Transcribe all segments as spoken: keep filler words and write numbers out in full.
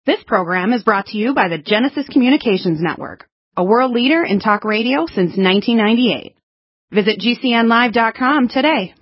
This program is brought to you by the Genesis Communications Network, a world leader in talk radio since nineteen ninety-eight. Visit G C N live dot com today.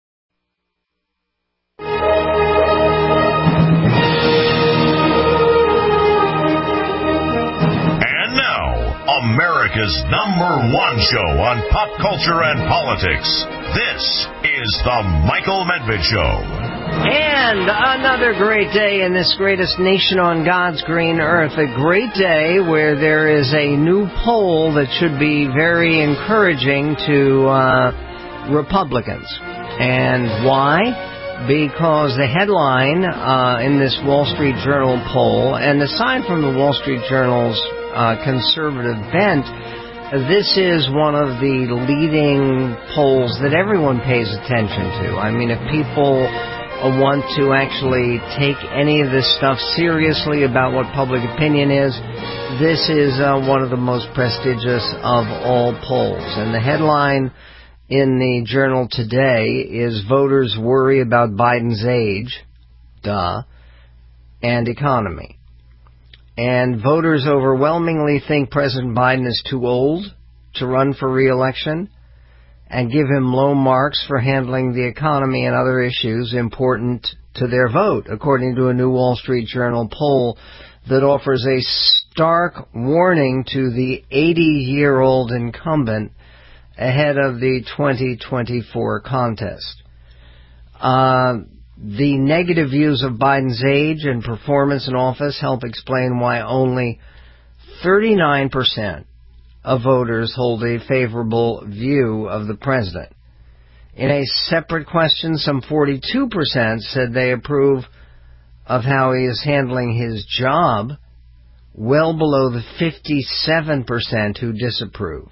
And now, America's number one show on pop culture and politics. This is The Michael Medved Show. And another great day in this greatest nation on God's green earth. A great day where there is a new poll that should be very encouraging to uh, Republicans. And why? Because the headline uh, in this Wall Street Journal poll, and aside from the Wall Street Journal's uh, conservative bent, this is one of the leading polls that everyone pays attention to. I mean, if people want to actually take any of this stuff seriously about what public opinion is, this is uh, one of the most prestigious of all polls. And the headline in the Journal today is Voters Worry About Biden's Age, duh, and Economy. And voters overwhelmingly think President Biden is too old to run for re-election, and give him low marks for handling the economy and other issues important to their vote, according to a new Wall Street Journal poll that offers a stark warning to the eighty-year-old incumbent ahead of the twenty twenty-four contest. Uh, the negative views of Biden's age and performance in office help explain why only thirty-nine percent of voters hold a favorable view of the president. In a separate question, some forty-two percent said they approve of how he is handling his job, well below the fifty-seven percent who disapprove.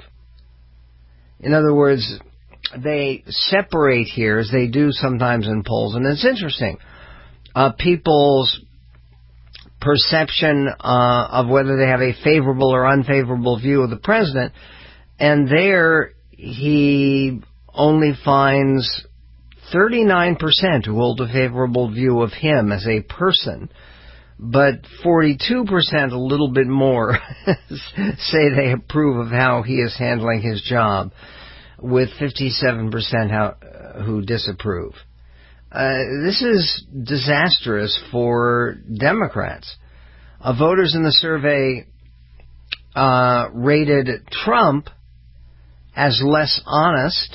In other words, they separate here, as they do sometimes in polls, and it's interesting. Uh, people's perception uh, of whether they have a favorable or unfavorable view of the president, and there he only finds thirty-nine percent who hold a favorable view of him as a person, but forty-two percent, a little bit more, say they approve of how he is handling his job, with fifty-seven percent how, uh, who disapprove. Uh, this is disastrous for Democrats. Uh, voters in the survey uh, rated Trump as less honest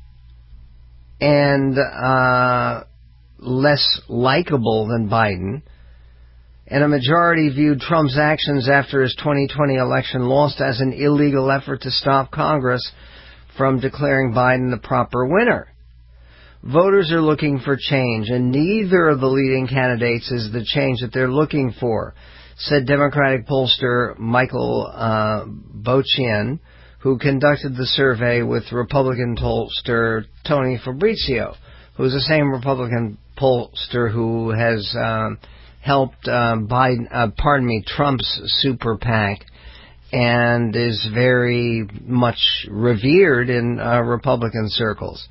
and uh, less likable than Biden, and a majority viewed Trump's actions after his twenty twenty election loss as an illegal effort to stop Congress from declaring Biden the proper winner. Voters are looking for change, and neither of the leading candidates is the change that they're looking for, said Democratic pollster Michael uh, Bochian, who conducted the survey with Republican pollster Tony Fabrizio, who's the same Republican pollster who has um, helped uh, Biden, uh, pardon me, Trump's super PAC, and is very much revered in uh, Republican circles.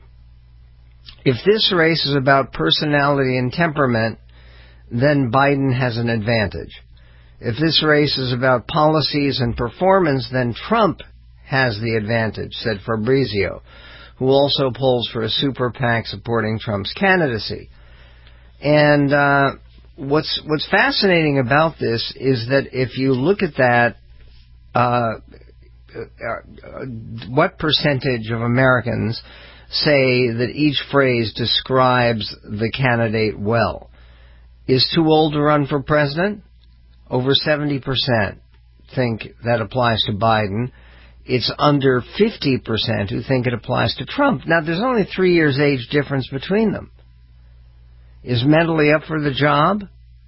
If this race is about personality and temperament, then Biden has an advantage. If this race is about policies and performance, then Trump has the advantage, said Fabrizio, who also polls for a super PAC supporting Trump's candidacy. And uh, what's what's fascinating about this is that if you look at that, uh, uh, what percentage of Americans say that each phrase describes the candidate well. Is too old to run for president? Over seventy percent think that applies to Biden. It's under fifty percent who think it applies to Trump. Now, there's only three years age difference between them. Is mentally up for the job?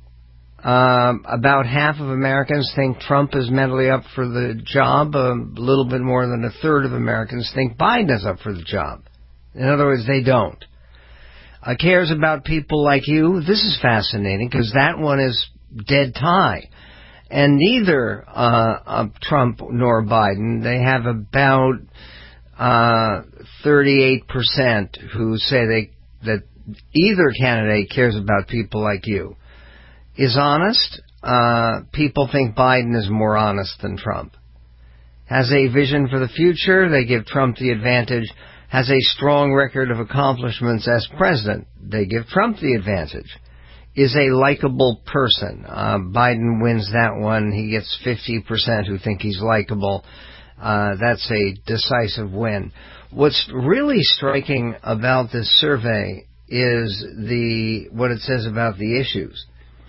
Um, about half of Americans think Trump is mentally up for the job. A little bit more than a third of Americans think Biden is up for the job. In other words, they don't. Uh, cares about people like you. This is fascinating because that one is dead tie. And neither uh, uh, Trump nor Biden, they have about uh, thirty-eight percent who say they that either candidate cares about people like you. Is honest? uh, people think Biden is more honest than Trump. Has a vision for the future, they give Trump the advantage. Has a strong record of accomplishments as president, they give Trump the advantage. Is a likable person. Uh, Biden wins that one. He gets fifty percent who think he's likable. Uh, that's a decisive win. What's really striking about this survey is the what it says about the issues.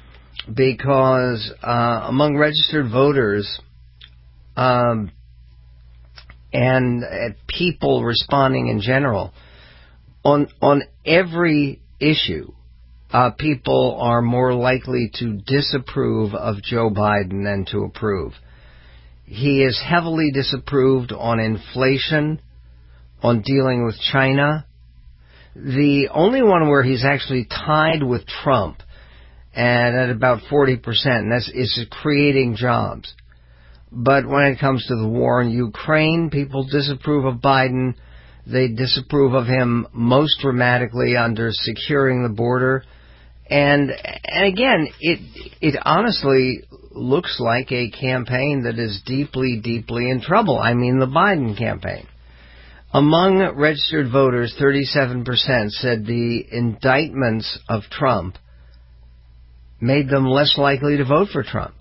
Because uh, among registered voters um, and uh, people responding in general, on on every issue, Uh, people are more likely to disapprove of Joe Biden than to approve. He is heavily disapproved on inflation, on dealing with China. The only one where he's actually tied with Trump, and at about forty percent, and that's is creating jobs. But when it comes to the war in Ukraine, people disapprove of Biden. They disapprove of him most dramatically under securing the border. And, and again, it it honestly looks like a campaign that is deeply, deeply in trouble. I mean, the Biden campaign. Among registered voters, thirty-seven percent said the indictments of Trump made them less likely to vote for Trump,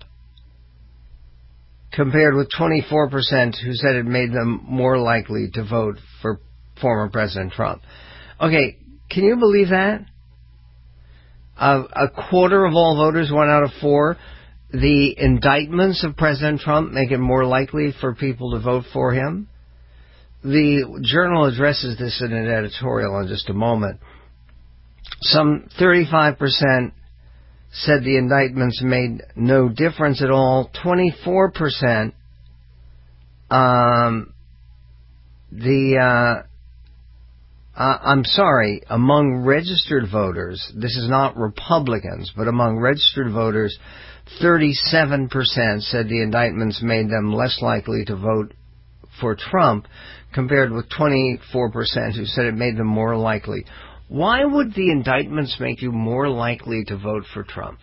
compared with twenty-four percent who said it made them more likely to vote for former President Trump. Okay, can you believe that? Uh, a quarter of all voters, one out of four, the indictments of President Trump make it more likely for people to vote for him. The Journal addresses this in an editorial in just a moment. Some thirty-five percent said the indictments made no difference at all. twenty-four percent um, the... Uh, Uh, I'm sorry, among registered voters, this is not Republicans, but among registered voters, thirty-seven percent said the indictments made them less likely to vote for Trump, compared with twenty-four percent who said it made them more likely. Why would the indictments make you more likely to vote for Trump?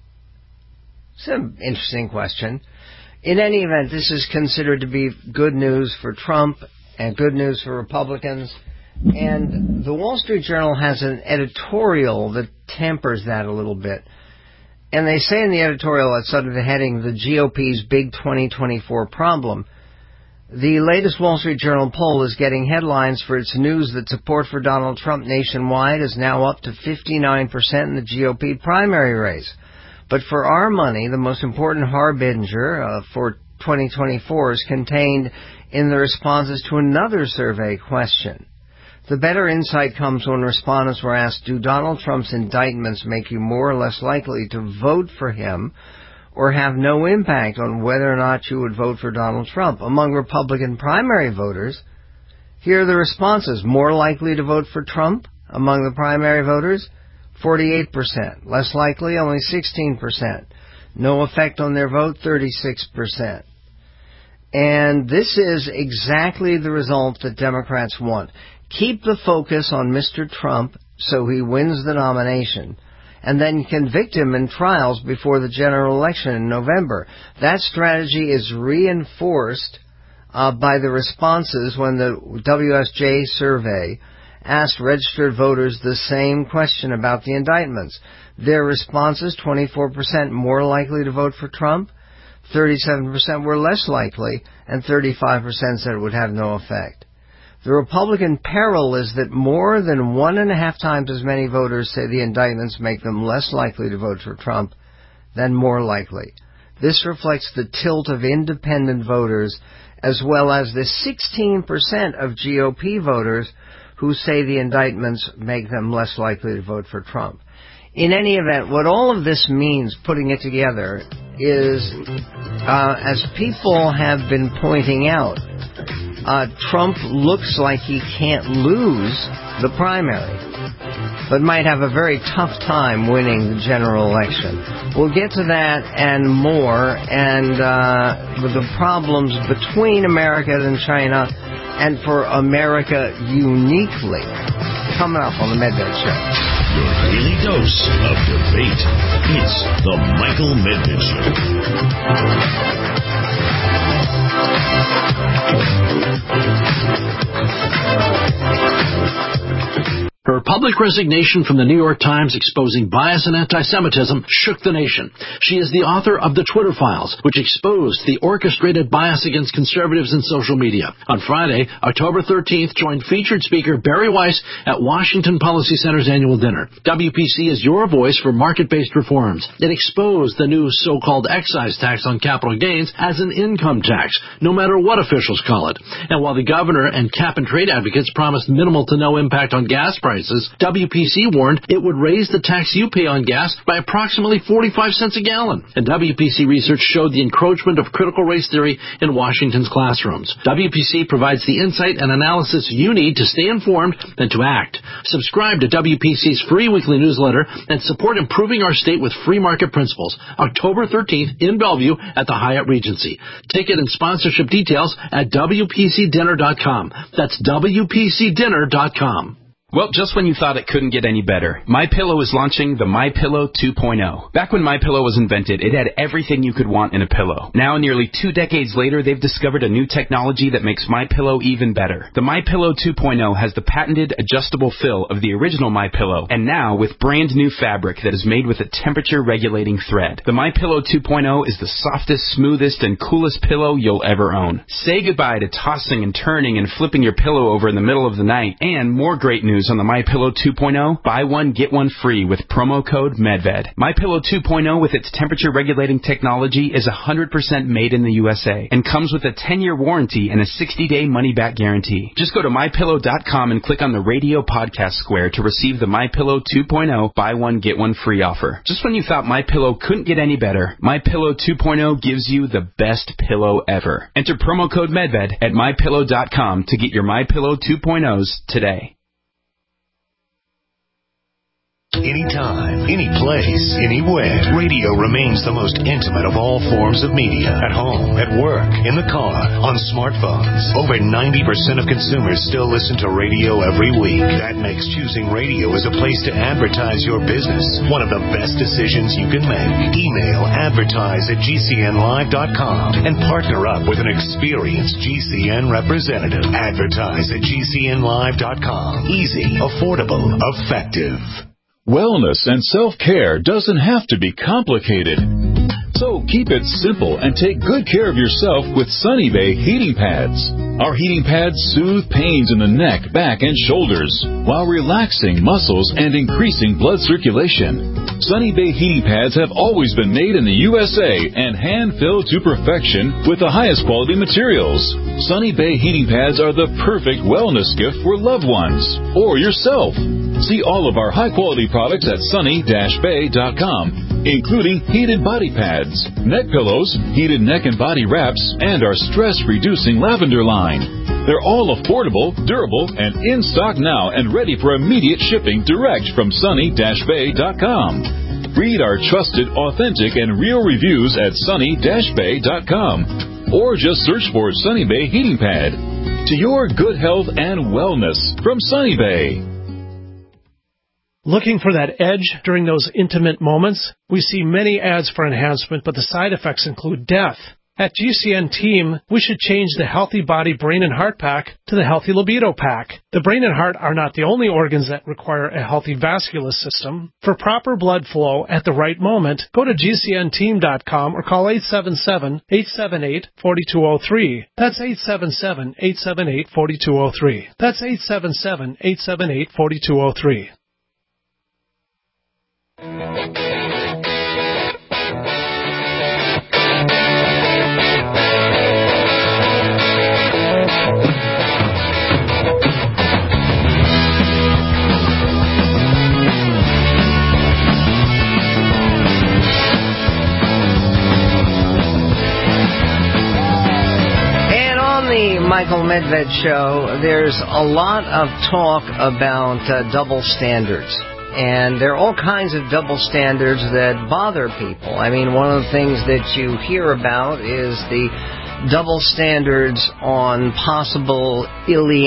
It's an interesting question. In any event, this is considered to be good news for Trump and good news for Republicans. And the Wall Street Journal has an editorial that tempers that a little bit. And they say in the editorial, it's under the heading, The G O P's Big twenty twenty-four Problem. The latest Wall Street Journal poll is getting headlines for its news that support for Donald Trump nationwide is now up to fifty-nine percent in the G O P primary race. But for our money, the most important harbinger uh, for twenty twenty-four is contained in the responses to another survey question. The better insight comes when respondents were asked, do Donald Trump's indictments make you more or less likely to vote for him or have no impact on whether or not you would vote for Donald Trump? Among Republican primary voters, here are the responses. More likely to vote for Trump among the primary voters, forty-eight percent. Less likely, only sixteen percent. No effect on their vote, thirty-six percent. And this is exactly the result that Democrats want. Keep the focus on Mister Trump so he wins the nomination, and then convict him in trials before the general election in November. That strategy is reinforced uh, by the responses when the W S J survey asked registered voters the same question about the indictments. Their responses, twenty-four percent more likely to vote for Trump, thirty-seven percent were less likely, and thirty-five percent said it would have no effect. The Republican peril is that more than one and a half times as many voters say the indictments make them less likely to vote for Trump than more likely. This reflects the tilt of independent voters, as well as the sixteen percent of G O P voters who say the indictments make them less likely to vote for Trump. In any event, what all of this means, putting it together, is, uh, as people have been pointing out, uh, Trump looks like he can't lose the primary, but might have a very tough time winning the general election. We'll get to that and more, and uh, the problems between America and China, and for America uniquely. coming up on the Medved Show. Your daily dose of debate. It's the Michael Medved Show. Her public resignation from the New York Times exposing bias and anti-Semitism shook the nation. She is the author of The Twitter Files, which exposed the orchestrated bias against conservatives in social media. On Friday, October thirteenth, joined featured speaker Barry Weiss at Washington Policy Center's annual dinner. W P C is your voice for market-based reforms. It exposed the new so-called excise tax on capital gains as an income tax, no matter what officials call it. And while the governor and cap-and-trade advocates promised minimal to no impact on gas prices, W P C warned it would raise the tax you pay on gas by approximately forty-five cents a gallon. And W P C research showed the encroachment of critical race theory in Washington's classrooms. W P C provides the insight and analysis you need to stay informed and to act. Subscribe to W P C's free weekly newsletter and support improving our state with free market principles. October thirteenth in Bellevue at the Hyatt Regency. Ticket and sponsorship details at W P C dinner dot com. That's W P C dinner dot com. Well, just when you thought it couldn't get any better, MyPillow is launching the MyPillow two point oh. Back when MyPillow was invented, it had everything you could want in a pillow. Now, nearly two decades later, they've discovered a new technology that makes MyPillow even better. The MyPillow two point oh has the patented adjustable fill of the original MyPillow, and now with brand new fabric that is made with a temperature-regulating thread. The MyPillow two point oh is the softest, smoothest, and coolest pillow you'll ever own. Say goodbye to tossing and turning and flipping your pillow over in the middle of the night, and more great news on the MyPillow two point oh, buy one, get one free with promo code MedVed. MyPillow two point oh with its temperature-regulating technology is one hundred percent made in the U S A and comes with a ten-year warranty and a sixty-day money-back guarantee. Just go to My Pillow dot com and click on the radio podcast square to receive the MyPillow two point oh, buy one, get one free offer. Just when you thought MyPillow couldn't get any better, MyPillow two point oh gives you the best pillow ever. Enter promo code MedVed at My Pillow dot com to get your MyPillow two point ohs today. Anytime, any place, anywhere. Radio remains the most intimate of all forms of media. At home, at work, in the car, on smartphones. Over ninety percent of consumers still listen to radio every week. That makes choosing radio as a place to advertise your business one of the best decisions you can make. Email advertise at G C N live dot com and partner up with an experienced G C N representative. Advertise at G C N live dot com. Easy, affordable, effective. Wellness and self-care doesn't have to be complicated. So keep it simple and take good care of yourself with Sunny Bay heating pads. Our heating pads soothe pains in the neck, back, and shoulders while relaxing muscles and increasing blood circulation. Sunny Bay heating pads have always been made in the U S A and hand-filled to perfection with the highest quality materials. Sunny Bay heating pads are the perfect wellness gift for loved ones or yourself. See all of our high-quality products at sunny dash bay dot com, including heated body pads, neck pillows, heated neck and body wraps, and our stress-reducing lavender line. They're all affordable, durable, and in stock now and ready for immediate shipping direct from sunny dash bay dot com. Read our trusted, authentic, and real reviews at sunny dash bay dot com or just search for Sunny Bay Heating Pad. To your good health and wellness from Sunny Bay. Looking for that edge during those intimate moments? We see many ads for enhancement, but the side effects include death. At G C N Team, we should change the Healthy Body Brain and Heart Pack to the Healthy Libido Pack. The brain and heart are not the only organs that require a healthy vascular system. For proper blood flow at the right moment, go to G C N team dot com or call eight seven seven, eight seven eight, four two zero three. That's eight seven seven, eight seven eight, four two zero three. That's eight seven seven, eight seven eight, four two zero three. The Michael Medved Show, there's a lot of talk about uh, double standards. And there are all kinds of double standards that bother people. I mean, one of the things that you hear about is the double standards on possible ille-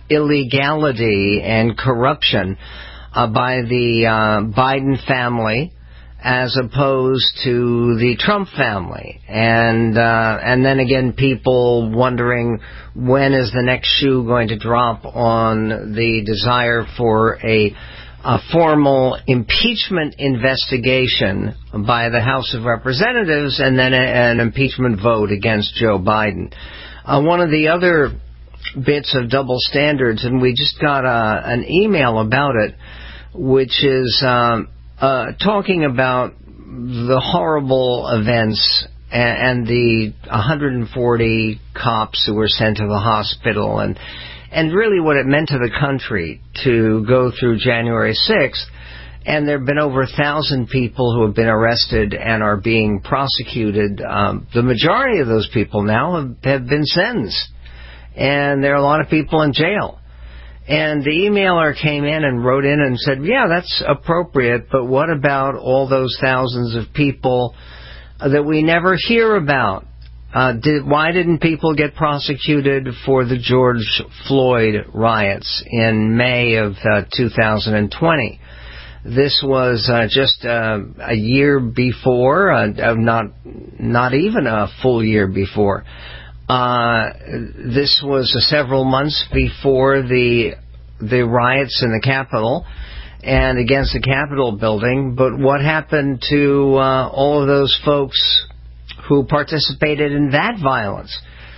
illegality and corruption uh, by the uh, Biden family as opposed to the Trump family. And uh, and then again, people wondering when is the next shoe going to drop on the desire for a, a formal impeachment investigation by the House of Representatives and then a, an impeachment vote against Joe Biden. Uh, one of the other bits of double standards, and we just got a, an email about it, which is um, uh, talking about the horrible events and, and the one hundred forty cops who were sent to the hospital, and and really what it meant to the country to go through January sixth. And there have been over a thousand people who have been arrested and are being prosecuted. Um, the majority of those people now have, have been sentenced. And there are a lot of people in jail. And the emailer came in and wrote in and said, yeah, that's appropriate, but what about all those thousands of people that we never hear about? Uh, did, why didn't people get prosecuted for the George Floyd riots in May of uh, two thousand twenty? This was uh, just uh, a year before, uh, not not even a full year before. Uh, this was uh, several months before the the riots in the Capitol and against the Capitol building. But what happened to uh, all of those folks who participated in that violence?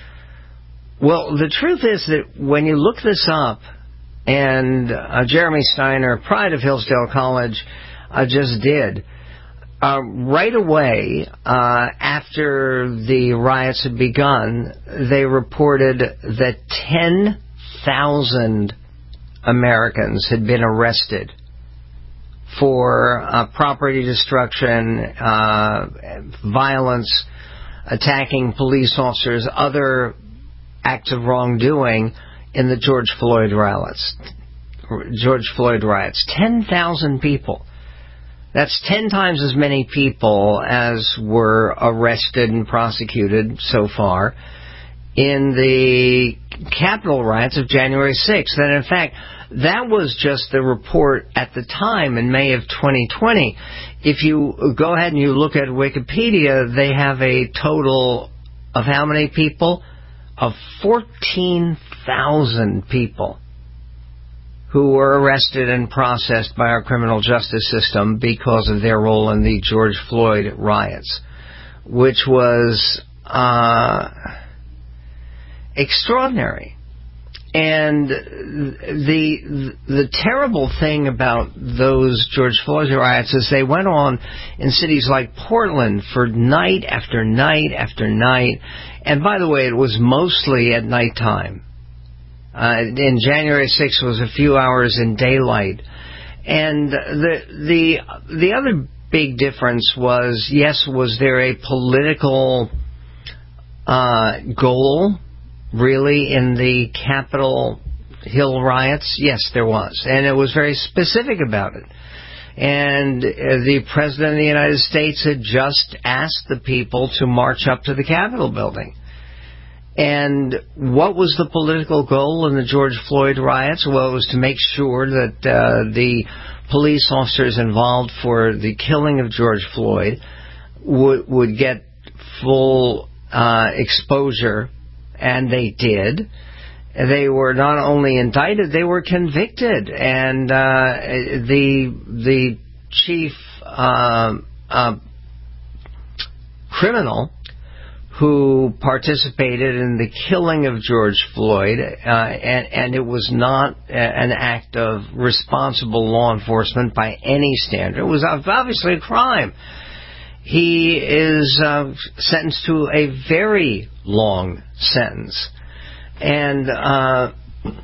Well, the truth is that when you look this up, and uh, Jeremy Steiner, pride of Hillsdale College, uh, just did, Uh, right away, uh, after the riots had begun, they reported that ten thousand Americans had been arrested for uh, property destruction, uh, violence, attacking police officers, other acts of wrongdoing in the George Floyd riots. George Floyd riots. ten thousand people. That's ten times as many people as were arrested and prosecuted so far in the Capitol riots of January sixth. And in fact, that was just the report at the time in May of twenty twenty. If you go ahead and you look at Wikipedia, they have a total of how many people? Of fourteen thousand people who were arrested and processed by our criminal justice system because of their role in the George Floyd riots, which was uh, extraordinary. And the the terrible thing about those George Floyd riots is they went on in cities like Portland for night after night after night. And by the way, it was mostly at nighttime. Uh, in January sixth was a few hours in daylight. And the the the other big difference was, yes, was there a political uh, goal, really, in the Capitol Hill riots? Yes, there was. And it was very specific about it. And uh, the President of the United States had just asked the people to march up to the Capitol building. And what was the political goal in the George Floyd riots? Well, it was to make sure that uh, the police officers involved for the killing of George Floyd would, would get full uh, exposure, and they did. They were not only indicted, they were convicted. And uh, the the chief uh, uh, criminal who participated in the killing of George Floyd, uh, and, and it was not a, an act of responsible law enforcement by any standard. It was obviously a crime. He is uh, sentenced to a very long sentence. And uh,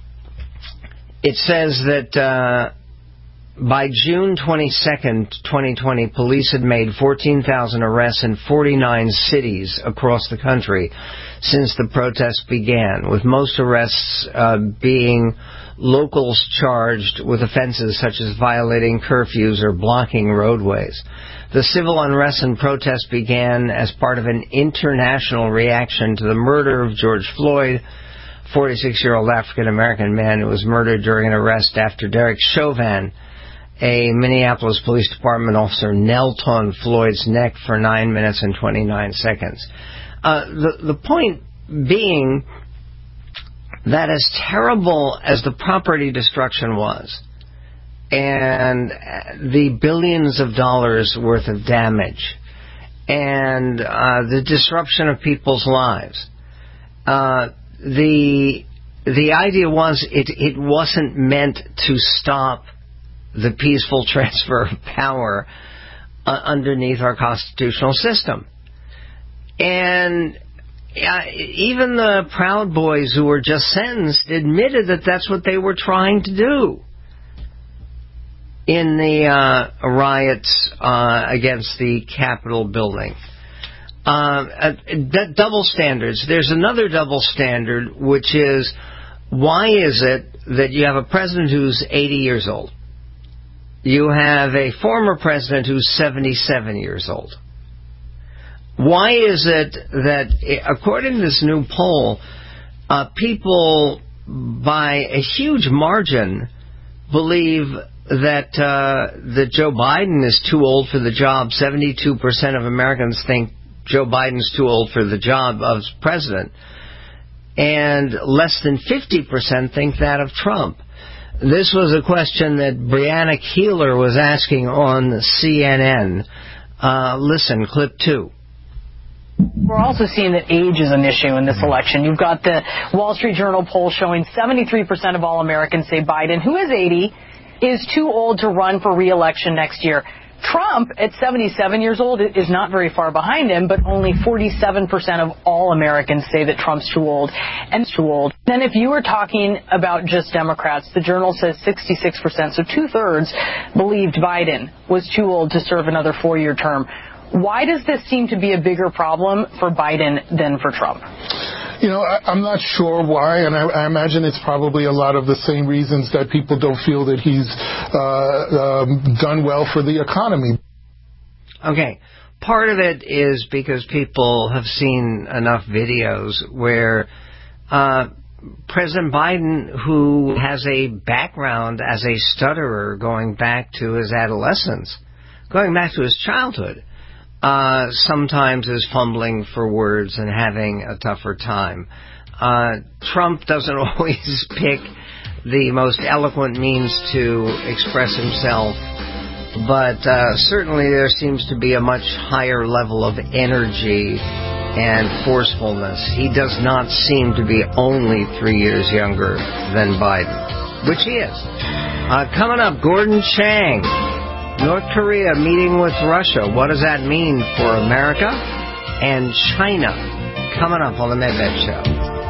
it says that uh, by June twenty-second, twenty twenty, police had made fourteen thousand arrests in forty-nine cities across the country since the protests began, with most arrests uh, being locals charged with offenses such as violating curfews or blocking roadways. The civil unrest and protests began as part of an international reaction to the murder of George Floyd, forty-six-year-old African-American man who was murdered during an arrest after Derek Chauvin, a Minneapolis Police Department officer, knelt on Floyd's neck for nine minutes and twenty-nine seconds. Uh, the, the point being that as terrible as the property destruction was, and the billions of dollars worth of damage, and uh, the disruption of people's lives, uh, the the idea was it, it wasn't meant to stop the peaceful transfer of power uh, underneath our constitutional system. And uh, even the Proud Boys who were just sentenced admitted that that's what they were trying to do in the uh, riots uh, against the Capitol building. Uh, uh, d- double standards. There's another double standard, which is, why is it that you have a president who's eighty years old? You have a former president who's seventy-seven years old. Why is it that, according to this new poll, uh, people by a huge margin believe that uh, that Joe Biden is too old for the job? seventy-two percent of Americans think Joe Biden's too old for the job of president, and less than fifty percent think that of Trump. This was a question that Brianna Keeler was asking on C N N. Uh, listen, clip two. We're also seeing that age is an issue in this election. You've got the Wall Street Journal poll showing seventy-three percent of all Americans say Biden, who is eighty, is too old to run for re-election next year. Trump, at seventy-seven years old, is not very far behind him, but only forty-seven percent of all Americans say that Trump's too old and too old. Then if you were talking about just Democrats, the Journal says sixty-six percent, so two-thirds believed Biden was too old to serve another four-year term. Why does this seem to be a bigger problem for Biden than for Trump? You know, I, I'm not sure why, and I, I imagine it's probably a lot of the same reasons that people don't feel that he's uh, um, done well for the economy. Okay. Part of it is because people have seen enough videos where uh, President Biden, who has a background as a stutterer going back to his adolescence, going back to his childhood, Uh, sometimes is fumbling for words and having a tougher time. Uh, Trump doesn't always pick the most eloquent means to express himself, but uh, certainly there seems to be a much higher level of energy and forcefulness. He does not seem to be only three years younger than Biden, which he is. Uh, coming up, Gordon Chang. North Korea meeting with Russia. What does that mean for America and China? Coming up on the Medved Show.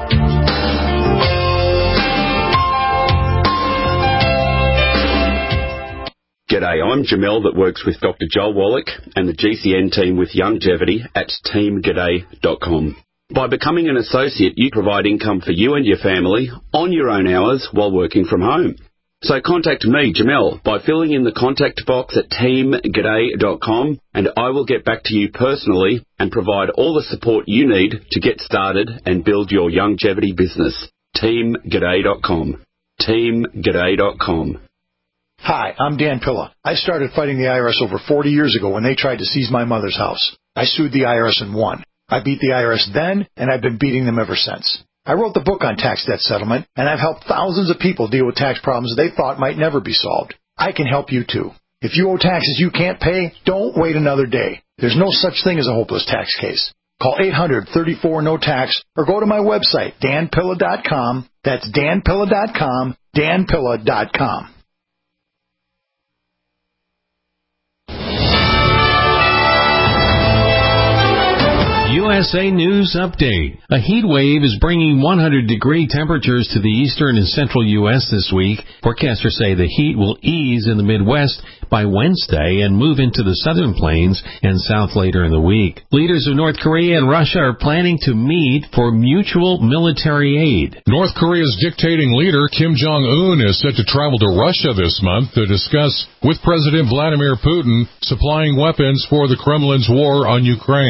G'day, I'm Jamel that works with Doctor Joel Wallach and the G C N team with Longevity at team g'day dot com. By becoming an associate, you provide income for you and your family on your own hours while working from home. So contact me, Jamel, by filling in the contact box at team g'day dot com, and I will get back to you personally and provide all the support you need to get started and build your longevity business. team g'day dot com. team g'day dot com. Hi, I'm Dan Pilla. I started fighting the I R S over forty years ago when they tried to seize my mother's house. I sued the I R S and won. I beat the I R S then, and I've been beating them ever since. I wrote the book on tax debt settlement, and I've helped thousands of people deal with tax problems they thought might never be solved. I can help you, too. If you owe taxes you can't pay, don't wait another day. There's no such thing as a hopeless tax case. Call eight hundred, thirty-four, no tax or go to my website, dan pilla dot com. That's dan pilla dot com, dan pilla dot com. U S A News Update. A heat wave is bringing one hundred degree temperatures to the eastern and central U S this week. Forecasters say the heat will ease in the Midwest by Wednesday and move into the southern plains and south later in the week. Leaders of North Korea and Russia are planning to meet for mutual military aid. North Korea's dictating leader, Kim Jong-un, is set to travel to Russia this month to discuss with President Vladimir Putin supplying weapons for the Kremlin's war on Ukraine.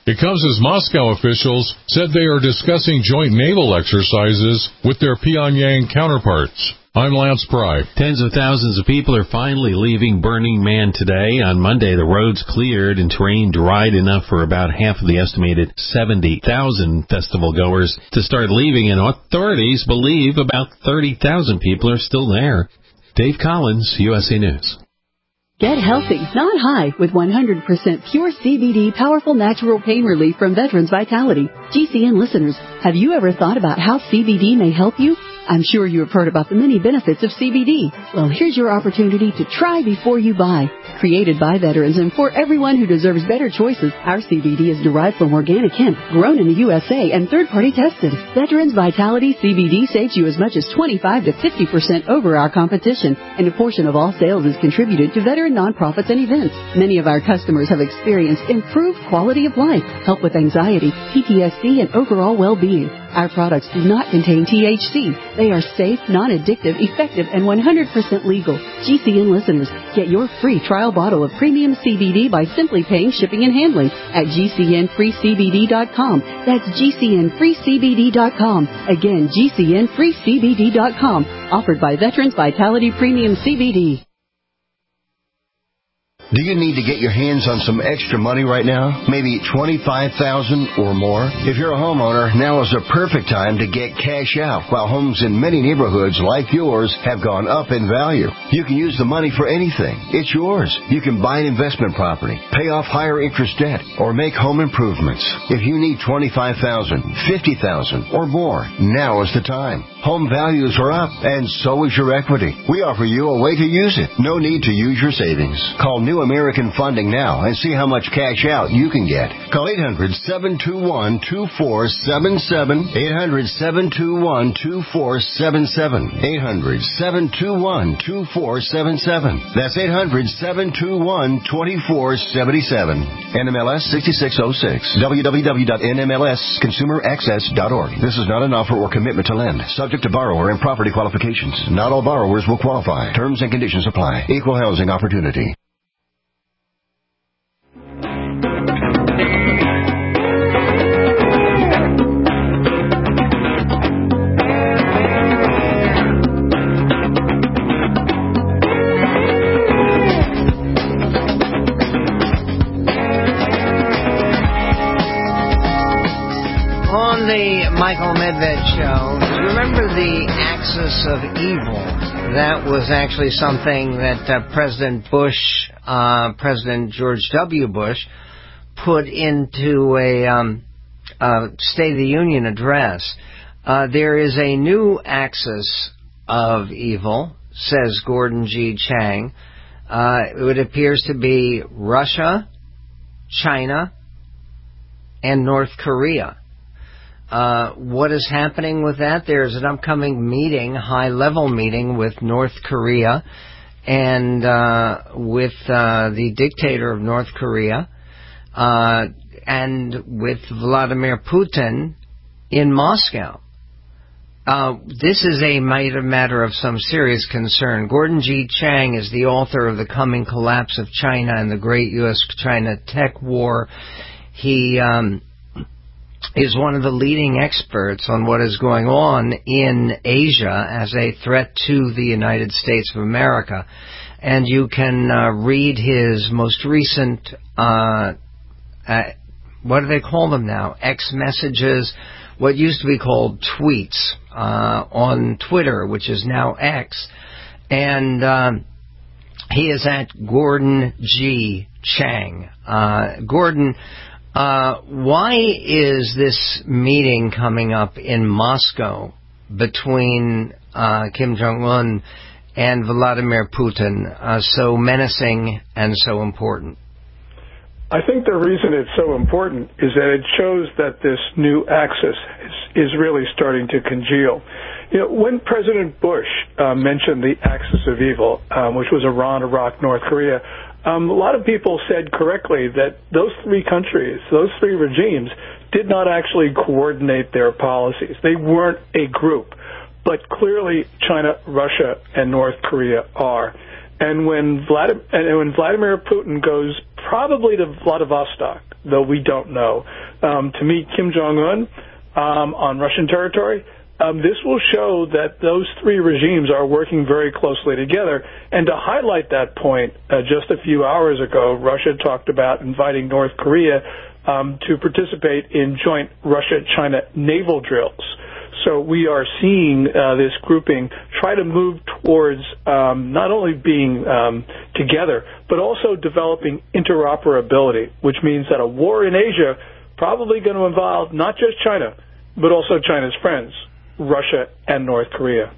It comes as Moscow officials said they are discussing joint naval exercises with their Pyongyang counterparts. I'm Lance Pry. Tens of thousands of people are finally leaving Burning Man today. On Monday, the roads cleared and terrain dried enough for about half of the estimated seventy thousand festival goers to start leaving, and authorities believe about thirty thousand people are still there. Dave Collins, U S A News. Get healthy, not high, with one hundred percent pure C B D powerful natural pain relief from Veterans Vitality. G C N listeners, have you ever thought about how C B D may help you? I'm sure you have heard about the many benefits of C B D. Well, here's your opportunity to try before you buy. Created by veterans and for everyone who deserves better choices, our C B D is derived from organic hemp, grown in the U S A and third-party tested. Veterans Vitality C B D saves you as much as twenty-five to fifty percent over our competition, and a portion of all sales is contributed to veteran nonprofits and events. Many of our customers have experienced improved quality of life, help with anxiety, P T S D, and overall well-being. Our products do not contain T H C. They are safe, non-addictive, effective, and one hundred percent legal. G C N listeners, get your free trial bottle of premium C B D by simply paying shipping and handling at G C N free C B D dot com. That's G C N free C B D dot com. Again, G C N free C B D dot com. Offered by Veterans Vitality Premium C B D. Do you need to get your hands on some extra money right now? Maybe twenty-five thousand dollars or more? If you're a homeowner, now is the perfect time to get cash out while homes in many neighborhoods like yours have gone up in value. You can use the money for anything. It's yours. You can buy an investment property, pay off higher interest debt, or make home improvements. If you need twenty-five thousand dollars, fifty thousand dollars or more, now is the time. Home values are up, and so is your equity. We offer you a way to use it. No need to use your savings. Call New American Funding now and see how much cash out you can get. Call eight hundred, seven two one, two four seven seven, eight hundred, seven two one, two four seven seven, eight hundred, seven two one, two four seven seven. That's eight hundred, seven two one, two four seven seven. N M L S sixty-six oh six. w w w dot n m l s consumer access dot org. This is not an offer or commitment to lend. Subject to borrower and property qualifications. Not all borrowers will qualify. Terms and conditions apply. Equal housing opportunity. Michael Medved Show. Do you remember the axis of evil? That was actually something that uh, President Bush, uh, President George W. Bush, put into a um, uh, State of the Union address. Uh, there is a new axis of evil, says Gordon G. Chang. Uh, it appears to be Russia, China, and North Korea. Uh, what is happening with that? There's an upcoming meeting, high-level meeting with North Korea and uh, with uh, the dictator of North Korea uh, and with Vladimir Putin in Moscow. Uh, this is a matter of some serious concern. Gordon G. Chang is the author of The Coming Collapse of China and the Great U S China Tech War. He um, is one of the leading experts on what is going on in Asia as a threat to the United States of America. And you can uh, read his most recent, uh, uh, what do they call them now? X messages, what used to be called tweets, uh, on Twitter, which is now X. And um, he is at Gordon G. Chang. Uh, Gordon... Uh, why is this meeting coming up in Moscow between uh, Kim Jong-un and Vladimir Putin uh, so menacing and so important? I think the reason it's so important is that it shows that this new axis is, is really starting to congeal. You know, when President Bush uh, mentioned the axis of evil, um, which was Iran, Iraq, North Korea, Um, a lot of people said correctly that those three countries, those three regimes, did not actually coordinate their policies. They weren't a group. But clearly China, Russia, and North Korea are. And when Vladimir, and when Vladimir Putin goes probably to Vladivostok though we don't know, um, to meet Kim Jong-un um, on Russian territory. Um, this will show that those three regimes are working very closely together. And to highlight that point, uh, just a few hours ago, Russia talked about inviting North Korea um, to participate in joint Russia-China naval drills. So we are seeing uh, this grouping try to move towards um, not only being um, together, but also developing interoperability, which means that a war in Asia probably going to involve not just China, but also China's friends, Russia and North Korea.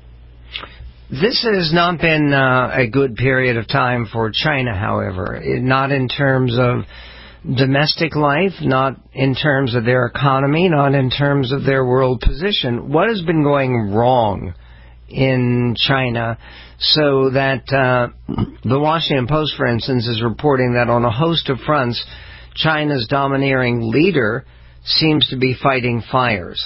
This has not been uh, a good period of time for China, however, not in terms of domestic life, not in terms of their economy, not in terms of their world position. What has been going wrong in China so that uh, the Washington Post, for instance, is reporting that on a host of fronts, China's domineering leader seems to be fighting fires?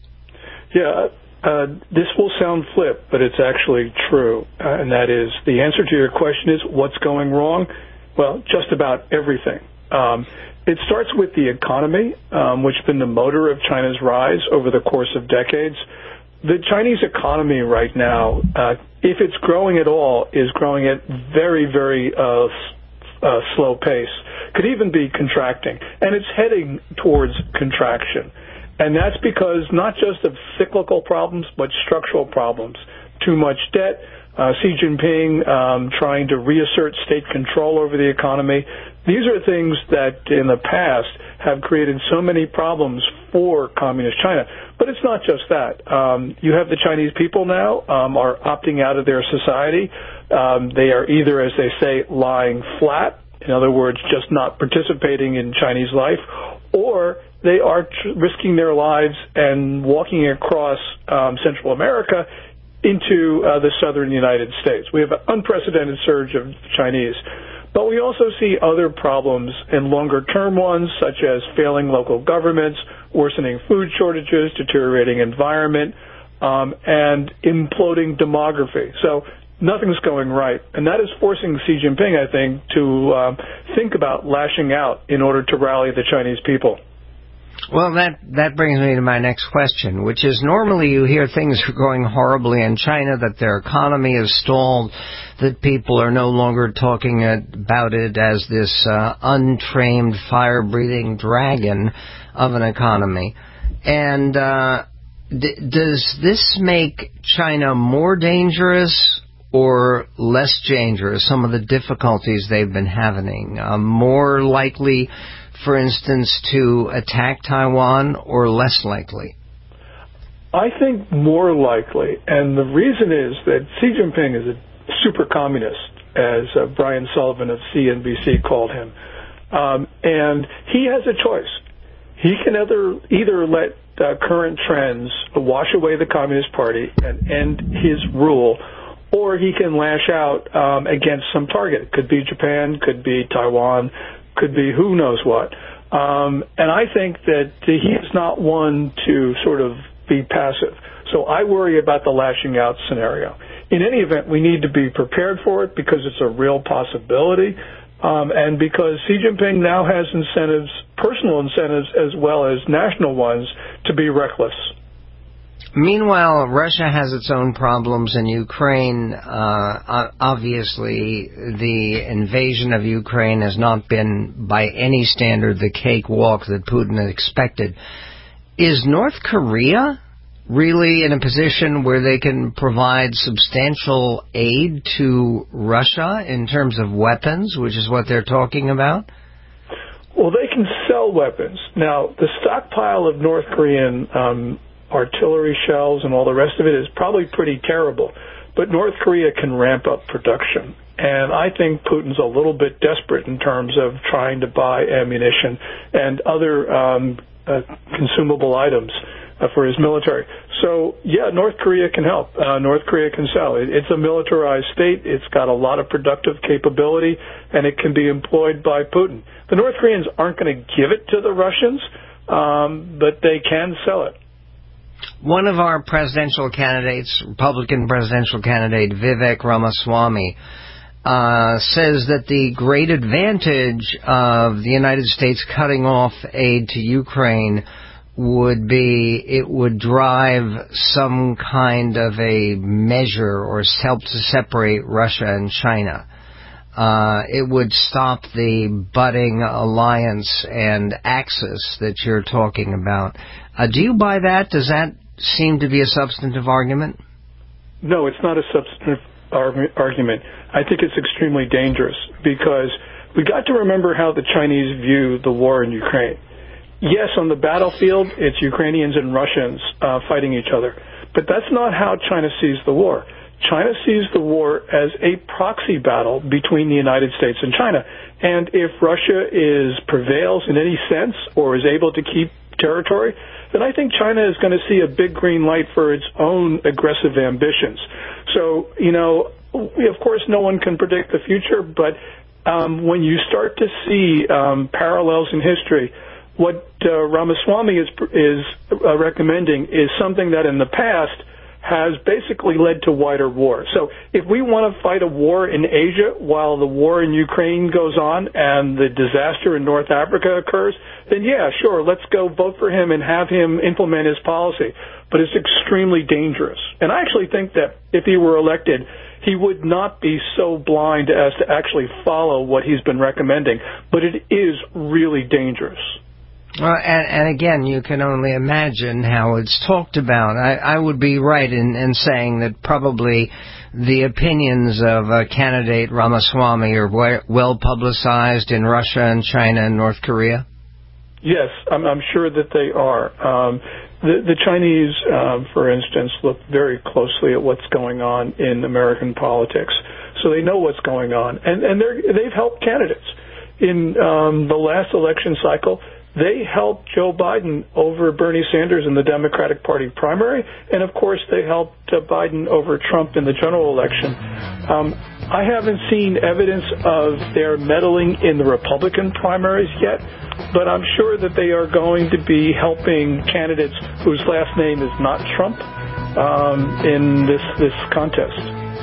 Yeah, uh, this will sound flip, but it's actually true. Uh, and that is, the answer to your question is, what's going wrong? Well, just about everything. Um, it starts with the economy, um, which has been the motor of China's rise over the course of decades. The Chinese economy right now, uh, if it's growing at all, is growing at very, very uh, uh, slow pace. Could even be contracting. And it's heading towards contraction. And that's because not just of cyclical problems, but structural problems. Too much debt, uh, Xi Jinping um, trying to reassert state control over the economy. These are things that in the past have created so many problems for communist China. But it's not just that. Um, you have the Chinese people now um, are opting out of their society. Um, they are either, as they say, lying flat, in other words, just not participating in Chinese life, or they are tr- risking their lives and walking across um, Central America into uh, the southern United States. We have an unprecedented surge of Chinese. But we also see other problems and longer-term ones, such as failing local governments, worsening food shortages, deteriorating environment, um, and imploding demography. So nothing's going right. And that is forcing Xi Jinping, I think, to um, think about lashing out in order to rally the Chinese people. Well, that, that brings me to my next question, which is normally you hear things are going horribly in China, that their economy is stalled, that people are no longer talking about it as this uh, untrained, fire-breathing dragon of an economy. And uh, d- does this make China more dangerous or less dangerous, some of the difficulties they've been having? Uh, more likely, for instance, to attack Taiwan, or less likely? I think more likely. And the reason is that Xi Jinping is a super communist, as uh, Brian Sullivan of C N B C called him. Um, and he has a choice. He can either, either let uh, current trends wash away the Communist Party and end his rule, or he can lash out um, against some target. It could be Japan, could be Taiwan, could be who knows what. Um, and I think that he is not one to sort of be passive. So I worry about the lashing out scenario. In any event, we need to be prepared for it because it's a real possibility, um, and because Xi Jinping now has incentives, personal incentives as well as national ones, to be reckless. Meanwhile, Russia has its own problems in Ukraine. Uh, obviously, the invasion of Ukraine has not been, by any standard, the cakewalk that Putin had expected. Is North Korea really in a position where they can provide substantial aid to Russia in terms of weapons, which is what they're talking about? Well, they can sell weapons. Now, the stockpile of North Korean um artillery shells and all the rest of it is probably pretty terrible. But North Korea can ramp up production. And I think Putin's a little bit desperate in terms of trying to buy ammunition and other um, uh, consumable items uh, for his military. So, yeah, North Korea can help. Uh, North Korea can sell. It, it's a militarized state. It's got a lot of productive capability, and it can be employed by Putin. The North Koreans aren't going to give it to the Russians, um, but they can sell it. One of our presidential candidates, Republican presidential candidate Vivek Ramaswamy, uh, says that the great advantage of the United States cutting off aid to Ukraine would be it would drive some kind of a measure or help to separate Russia and China. Uh, it would stop the budding alliance and axis that you're talking about. Uh, do you buy that? Does that seem to be a substantive argument? No, it's not a substantive ar- argument. I think it's extremely dangerous because we got to remember how the Chinese view the war in Ukraine. Yes, on the battlefield, it's Ukrainians and Russians uh, fighting each other. But that's not how China sees the war. China sees the war as a proxy battle between the United States and China. And if Russia is prevails in any sense or is able to keep territory, then I think China is going to see a big green light for its own aggressive ambitions. So, you know, of course, no one can predict the future, but um, when you start to see um, parallels in history, what uh, Ramaswamy is, is uh, recommending is something that in the past has basically led to wider war. So if we want to fight a war in Asia while the war in Ukraine goes on and the disaster in North Africa occurs, then yeah, sure, let's go vote for him and have him implement his policy. But it's extremely dangerous. And I actually think that if he were elected, he would not be so blind as to actually follow what he's been recommending. But it is really dangerous. Well, and, and again, you can only imagine how it's talked about. I, I would be right in, in saying that probably the opinions of uh, candidate Ramaswamy are well publicized in Russia and China and North Korea. Yes, I'm, I'm sure that they are. Um, the, the Chinese, uh, for instance, look very closely at what's going on in American politics, so they know what's going on, and, and they're, they've helped candidates. In um, the last election cycle, they helped Joe Biden over Bernie Sanders in the Democratic Party primary, and of course they helped uh, Biden over Trump in the general election. Um, I haven't seen evidence of their meddling in the Republican primaries yet, but I'm sure that they are going to be helping candidates whose last name is not Trump um, in this, this contest.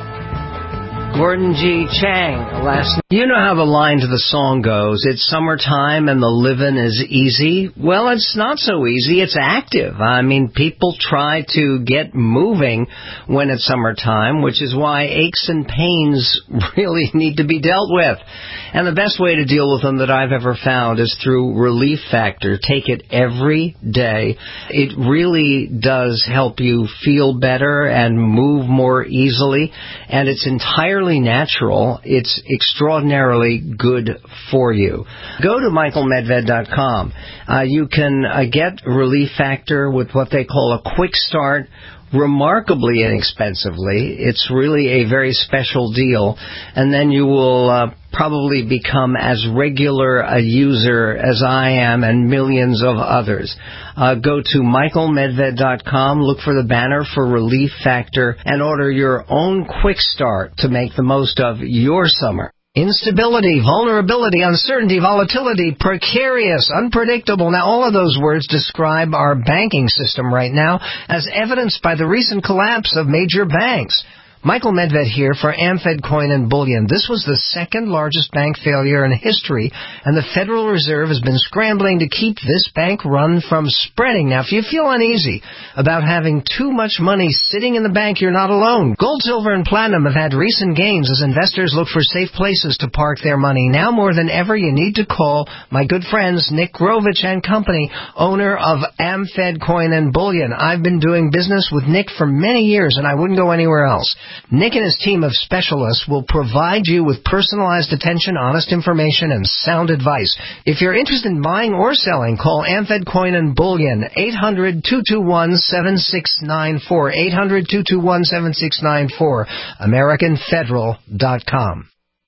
Gordon G. Chang, last you know how the line to the song goes, it's summertime and the living is easy. Well, it's not so easy, it's active. I mean, people try to get moving when it's summertime, which is why aches and pains really need to be dealt with. And the best way to deal with them that I've ever found is through Relief Factor. Take it every day. It really does help you feel better and move more easily, and it's entirely natural. It's extraordinarily good for you. Go to michael medved dot com. Uh, you can uh, get Relief Factor with what they call a quick start, remarkably inexpensively. It's really a very special deal. And then you will uh, probably become as regular a user as I am and millions of others. Uh, go to michael medved dot com, look for the banner for Relief Factor, and order your own quick start to make the most of your summer. Instability, vulnerability, uncertainty, volatility, precarious, unpredictable. Now, all of those words describe our banking system right now, as evidenced by the recent collapse of major banks. Michael Medved here for AmFed Coin and Bullion. This was the second largest bank failure in history, and the Federal Reserve has been scrambling to keep this bank run from spreading. Now, if you feel uneasy about having too much money sitting in the bank, you're not alone. Gold, silver, and platinum have had recent gains as investors look for safe places to park their money. Now more than ever, you need to call my good friends Nick Grovich and Company, owner of AmFed Coin and Bullion. I've been doing business with Nick for many years, and I wouldn't go anywhere else. Nick and his team of specialists will provide you with personalized attention, honest information, and sound advice. If you're interested in buying or selling, call AmFed Coin and Bullion, eight hundred, two two one, seven six nine four, eight hundred, two two one, seven six nine four, american federal dot com.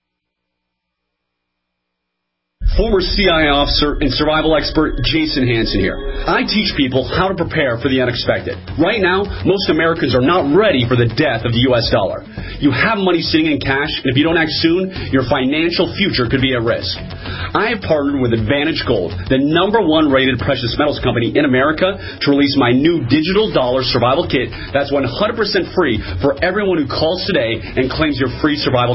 Former C I A officer and survival expert Jason Hansen here. I teach people how to prepare for the unexpected. Right now, most Americans are not ready for the death of the U S dollar. You have money sitting in cash, and if you don't act soon, your financial future could be at risk. I have partnered with Advantage Gold, the number one rated precious metals company in America, to release my new digital dollar survival kit that's one hundred percent free for everyone who calls today and claims your free survival kit.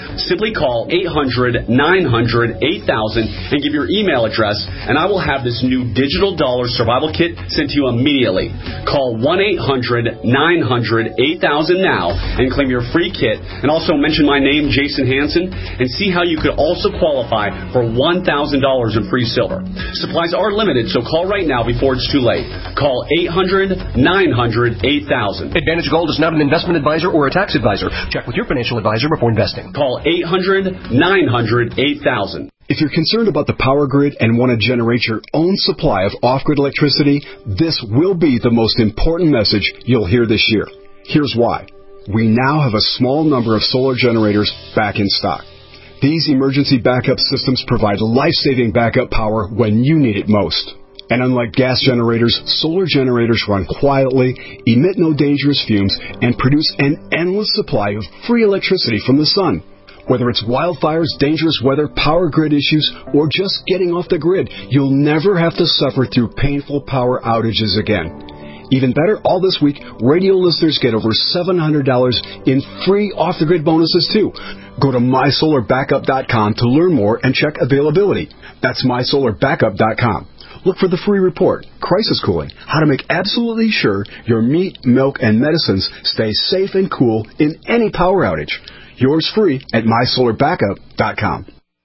Simply call eight hundred, nine hundred, eight thousand and give your email address, and I will have this new digital dollar survival kit sent to you immediately. Call one eight hundred, nine hundred, eight thousand now and claim your free kit, and also mention my name, Jason Hansen, and see how you could also qualify for one thousand dollars in free silver. Supplies are limited, so call right now before it's too late. Call eight hundred, nine hundred, eight thousand. Advantage Gold is not an investment advisor or a tax advisor. Check with your financial advisor before investing. Call eight hundred, nine hundred, eight thousand. If you're concerned about the power grid and want to generate your own supply of off-grid electricity, this will be the most important message you'll hear this year. Here's why. We now have a small number of solar generators back in stock. These emergency backup systems provide life-saving backup power when you need it most. And unlike gas generators, solar generators run quietly, emit no dangerous fumes, and produce an endless supply of free electricity from the sun. Whether it's wildfires, dangerous weather, power grid issues, or just getting off the grid, you'll never have to suffer through painful power outages again. Even better, all this week, radio listeners get over seven hundred dollars in free off-the-grid bonuses, too. Go to my solar backup dot com to learn more and check availability. That's my solar backup dot com. Look for the free report, Crisis Cooling, how to make absolutely sure your meat, milk, and medicines stay safe and cool in any power outage. Yours free at my solar backup dot com.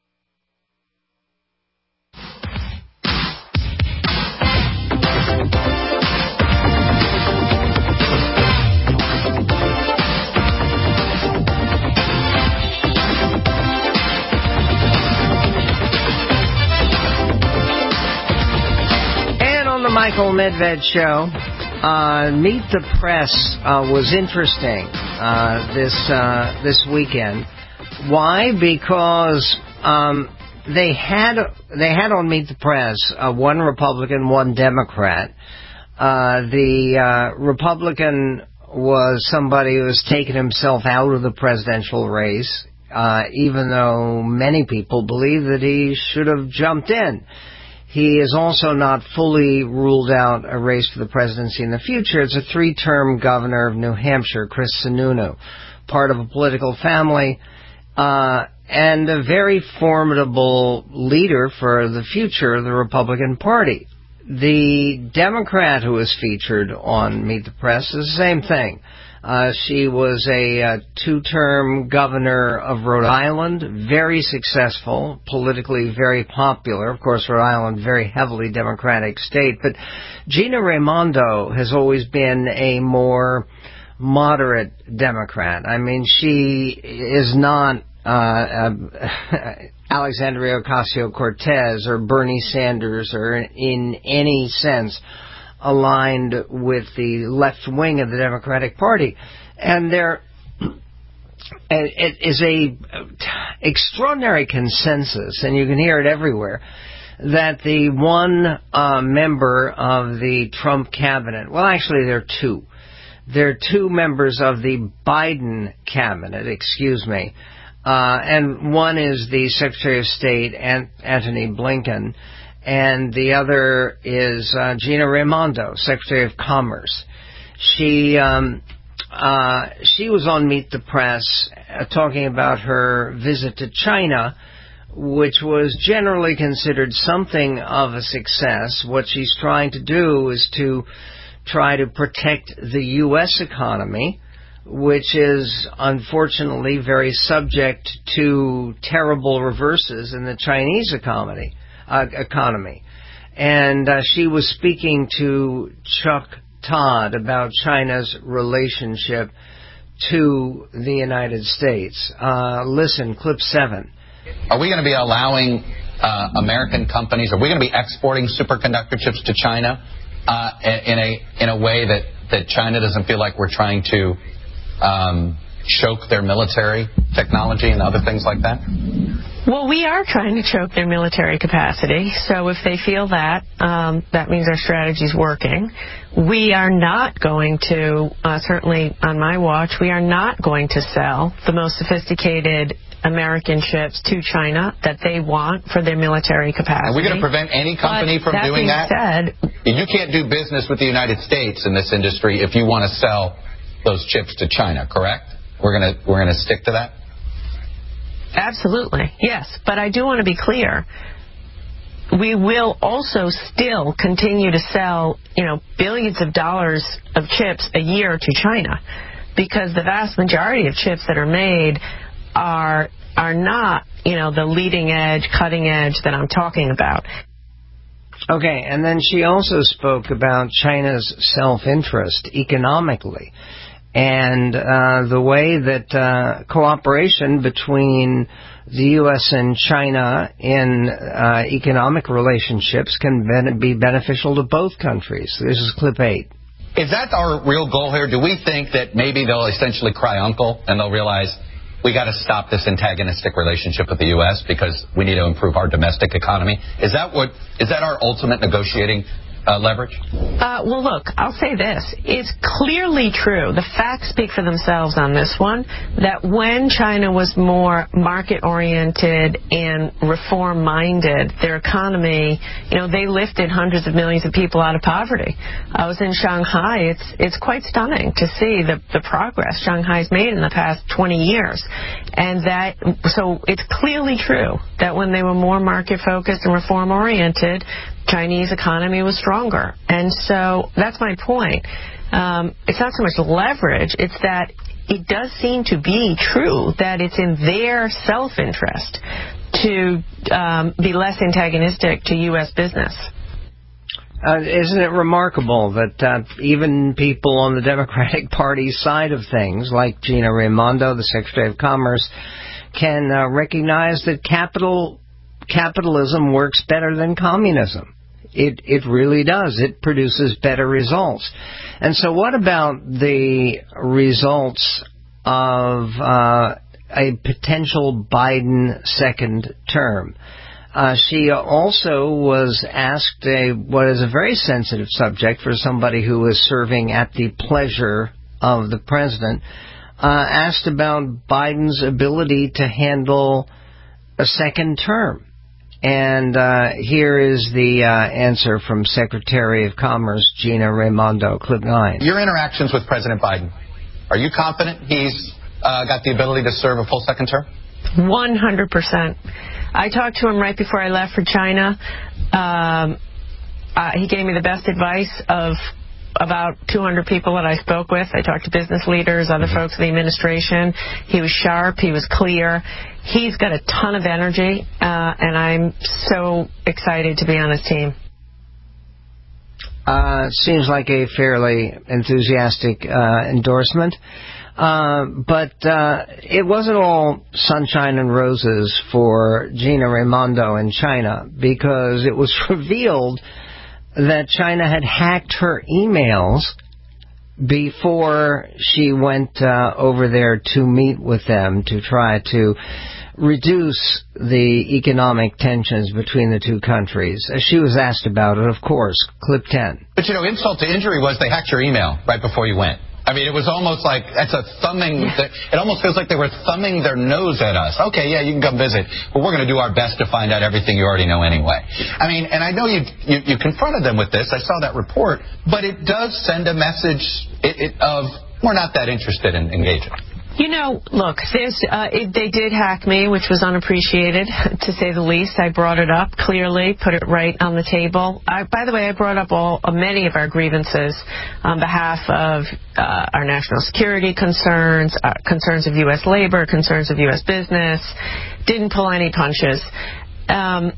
And on the Michael Medved Show, Uh, Meet the Press uh, was interesting uh, this uh, this weekend. Why? Because um, they had they had on Meet the Press uh, one Republican, one Democrat. Uh, the uh, Republican was somebody who has taken himself out of the presidential race, uh, even though many people believe that he should have jumped in. He is also not fully ruled out a race for the presidency in the future. It's a three-term governor of New Hampshire, Chris Sununu, part of a political family, uh, and a very formidable leader for the future of the Republican Party. The Democrat who was featured on Meet the Press is the same thing. Uh, she was a uh, two-term governor of Rhode Island, very successful, politically very popular. Of course, Rhode Island, very heavily Democratic state. But Gina Raimondo has always been a more moderate Democrat. I mean, she is not uh, uh, Alexandria Ocasio-Cortez or Bernie Sanders or in any sense aligned with the left wing of the Democratic Party. And there it is a extraordinary consensus, and you can hear it everywhere, that the one uh, member of the Trump cabinet, well, actually there are two. There are two members of the Biden cabinet, excuse me, uh, and one is the Secretary of State, Antony Blinken, and the other is uh, Gina Raimondo, Secretary of Commerce. She um, uh, she was on Meet the Press uh, talking about her visit to China, which was generally considered something of a success. What she's trying to do is to try to protect the U S economy, which is unfortunately very subject to terrible reverses in the Chinese economy. Uh, economy. And uh, she was speaking to Chuck Todd about China's relationship to the United States. Uh, listen, clip seven. Are we going to be allowing uh, American companies, are we going to be exporting superconductor chips to China uh, in a in a way that, that China doesn't feel like we're trying to um, choke their military technology and other things like that? Well, we are trying to choke their military capacity. So if they feel that, um, that means our strategy's working. We are not going to, uh, certainly on my watch, we are not going to sell the most sophisticated American chips to China that they want for their military capacity. Are we going to prevent any company but from that doing being that? Said, you can't do business with the United States in this industry if you want to sell those chips to China, correct? We're going to we're going to stick to that? Absolutely, yes. But I do want to be clear. We will also still continue to sell, you know, billions of dollars of chips a year to China, because the vast majority of chips that are made are are not, you know, the leading edge, cutting edge that I'm talking about. Okay, and then she also spoke about China's self-interest economically, and uh, the way that uh, cooperation between the U S and China in uh, economic relationships can ben- be beneficial to both countries. This is clip eight. Is that our real goal here? Do we think that maybe they'll essentially cry uncle and they'll realize we got to stop this antagonistic relationship with the U S because we need to improve our domestic economy? Is that what? Is that our ultimate negotiating uh, leverage? Uh, well, look, I'll say this. It's clearly true. The facts speak for themselves on this one, that when China was more market-oriented and reform-minded, their economy, you know, they lifted hundreds of millions of people out of poverty. I was in Shanghai. It's it's quite stunning to see the, the progress Shanghai's made in the past twenty years. And that, so it's clearly true that when they were more market-focused and reform-oriented, Chinese economy was stronger. And so that's my point. Um, it's not so much leverage, it's that it does seem to be true that it's in their self-interest to um, be less antagonistic to U S business. Uh, isn't it remarkable that uh, even people on the Democratic Party side of things, like Gina Raimondo, the Secretary of Commerce, can uh, recognize that capital capitalism works better than communism? It it really does. It produces better results. And so what about the results of uh, a potential Biden second term? Uh, she also was asked a, what is a very sensitive subject for somebody who is serving at the pleasure of the president, uh, asked about Biden's ability to handle a second term. And uh, here is the uh, answer from Secretary of Commerce Gina Raimondo, clip nine. Your interactions with President Biden, are you confident he's uh, got the ability to serve a full second term? one hundred percent. I talked to him right before I left for China. Um, uh, he gave me the best advice of about two hundred people that I spoke with. I talked to business leaders, other folks in the administration. He was sharp. He was clear. He's got a ton of energy, uh, and I'm so excited to be on his team. Uh, seems like a fairly enthusiastic uh, endorsement. Uh, but uh, it wasn't all sunshine and roses for Gina Raimondo in China, because it was revealed that China had hacked her emails before she went uh, over there to meet with them to try to reduce the economic tensions between the two countries. She was asked about it, of course. Clip ten. But, you know, insult to injury was they hacked your email right before you went. I mean, it was almost like, that's a thumbing, it almost feels like they were thumbing their nose at us. Okay, yeah, you can come visit, but we're going to do our best to find out everything you already know anyway. I mean, and I know you you, you confronted them with this. I saw that report, but it does send a message it, it, of we're not that interested in engaging. You know, look, there's, uh, it, they did hack me, which was unappreciated, to say the least. I brought it up clearly, put it right on the table. I, by the way, I brought up all uh, many of our grievances on behalf of uh, our national security concerns, uh, concerns of U S labor, concerns of U S business. Didn't pull any punches. Um,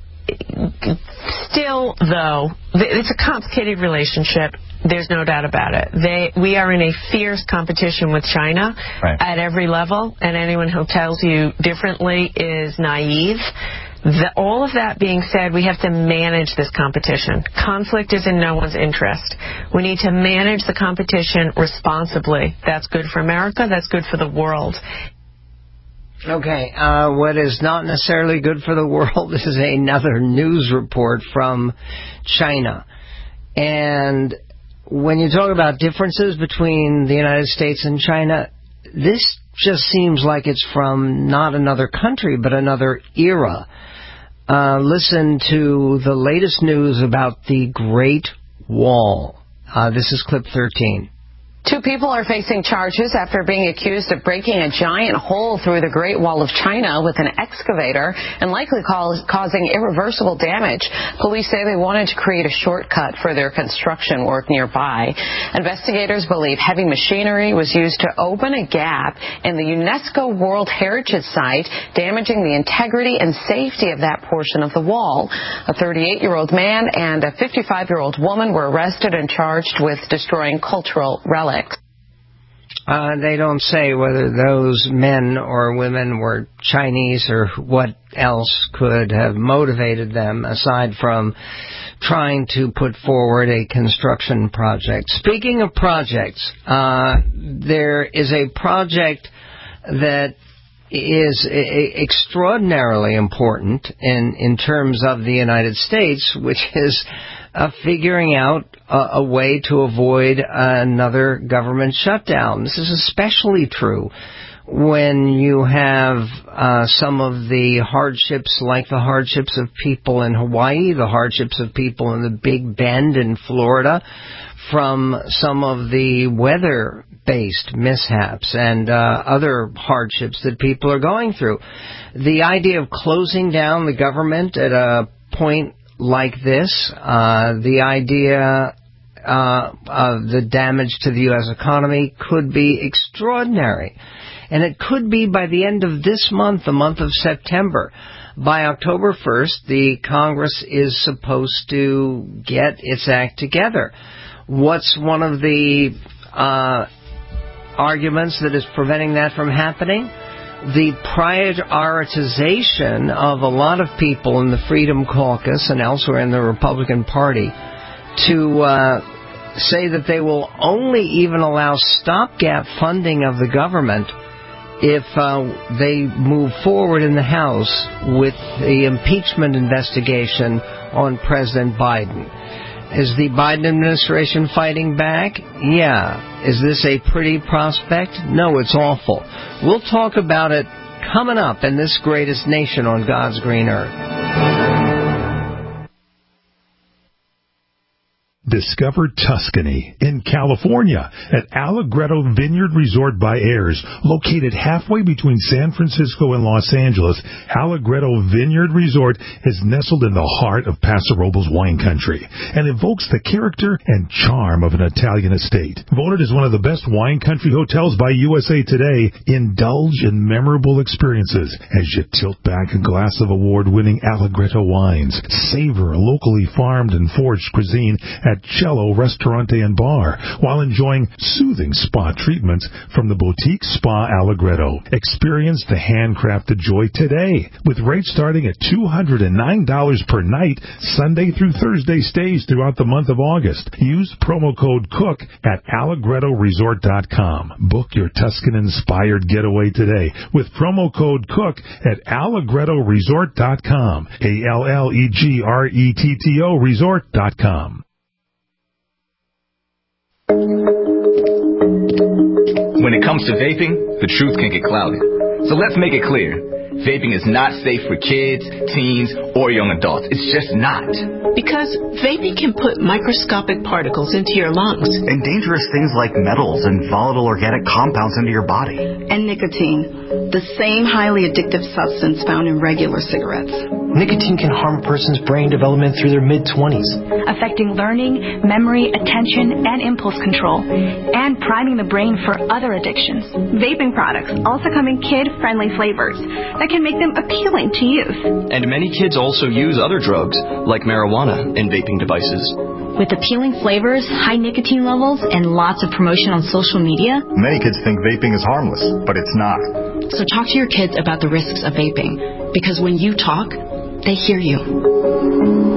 still, though, it's a complicated relationship. There's no doubt about it. They, we are in a fierce competition with China right. at every level, and anyone who tells you differently is naive. The, all of that being said, we have to manage this competition. Conflict is in no one's interest. We need to manage the competition responsibly. That's good for America. That's good for the world. Okay, uh, what is not necessarily good for the world is another news report from China. And when you talk about differences between the United States and China, this just seems like it's from not another country, but another era. Uh, listen to the latest news about the Great Wall. Uh, this is clip thirteen. Two people are facing charges after being accused of breaking a giant hole through the Great Wall of China with an excavator and likely cause, causing irreversible damage. Police say they wanted to create a shortcut for their construction work nearby. Investigators believe heavy machinery was used to open a gap in the UNESCO World Heritage Site, damaging the integrity and safety of that portion of the wall. A thirty-eight-year-old man and a fifty-five-year-old woman were arrested and charged with destroying cultural relics. Uh, they don't say whether those men or women were Chinese or what else could have motivated them aside from trying to put forward a construction project. Speaking of projects, uh, there is a project that is a- extraordinarily important in, in terms of the United States, which is uh, figuring out a, a way to avoid another government shutdown. This is especially true when you have uh, some of the hardships, like the hardships of people in Hawaii, the hardships of people in the Big Bend in Florida, from some of the weather-based mishaps and uh, other hardships that people are going through. The idea of closing down the government at a point like this, uh, the idea uh, of the damage to the U S economy could be extraordinary. And it could be by the end of this month, the month of September. By October first, the Congress is supposed to get its act together. What's one of the uh, arguments that is preventing that from happening? The prioritization of a lot of people in the Freedom Caucus and elsewhere in the Republican Party to uh, say that they will only even allow stopgap funding of the government if uh, they move forward in the House with the impeachment investigation on President Biden. Is the Biden administration fighting back? Yeah. Is this a pretty prospect? No, it's awful. We'll talk about it coming up in this greatest nation on God's green earth. Discover Tuscany in California at Allegretto Vineyard Resort by Ayers. Located halfway between San Francisco and Los Angeles, Allegretto Vineyard Resort is nestled in the heart of Paso Robles wine country and evokes the character and charm of an Italian estate. Voted as one of the best wine country hotels by U S A Today, indulge in memorable experiences as you tilt back a glass of award-winning Allegretto wines. Savor locally farmed and foraged cuisine at Cello Ristorante and Bar, while enjoying soothing spa treatments from the boutique Spa Allegretto. Experience the handcrafted joy today, with rates starting at two hundred nine dollars per night, Sunday through Thursday stays throughout the month of August. Use promo code COOK at allegretto resort dot com. Book your Tuscan-inspired getaway today with promo code COOK at allegretto resort dot com. A L L E G R E T T O resort dot com. When it comes to vaping, the truth can get clouded. So let's make it clear. Vaping is not safe for kids, teens, or young adults. It's just not. Because vaping can put microscopic particles into your lungs. And dangerous things like metals and volatile organic compounds into your body. And nicotine, the same highly addictive substance found in regular cigarettes. Nicotine can harm a person's brain development through their mid-twenties, affecting learning, memory, attention, and impulse control, and priming the brain for other addictions. Vaping products also come in kid-friendly flavors that can make them appealing to youth. And many kids also use other drugs, like marijuana, in vaping devices. With appealing flavors, high nicotine levels, and lots of promotion on social media, many kids think vaping is harmless, but it's not. So talk to your kids about the risks of vaping, because when you talk, they hear you.